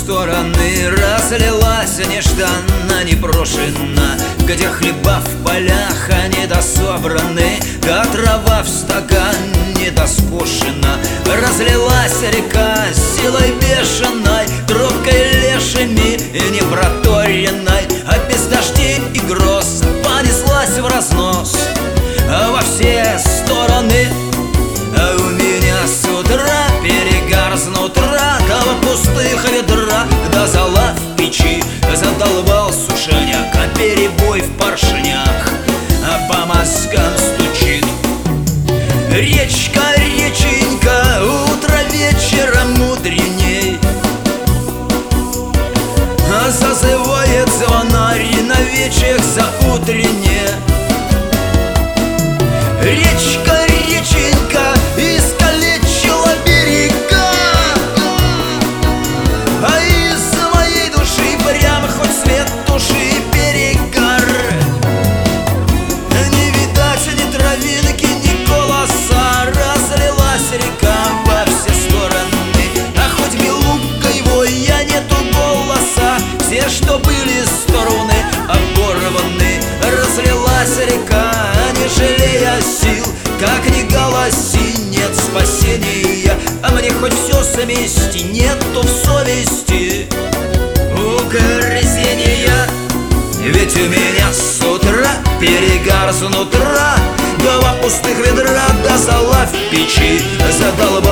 стороны разлилась нежданно, непрошенно, где хлеба в полях недособраны, да трава в стакан недоскошена. Разлилась река силой бешеной, тропкой лешими и непроторенной, а без дождей и гроз понеслась в разнос во все стороны. А у меня с утра перегар снутра, два пустых ведра, да зола в печи. Задолбал сушеняк, а перебой в поршнях по мозгам стучит. Речка, реченька, утро вечером мудреней, зазывает звонарь на вечер за утренне. Речка, реченька, искалечила берега, а из моей души прям хоть свет туши перегар. Не видать ни травинки, ни голоса, разлилась река во все стороны, а хоть белугой вой, я нету голоса, все, что были стороны, оборваны. Разлилась река, не жалея сил, как ни голоси, нет спасения, а мне хоть все совмести, нету в совести угрызения. Ведь у меня с утра перегар снутра, два пустых ведра, да зола в печи. Задолбал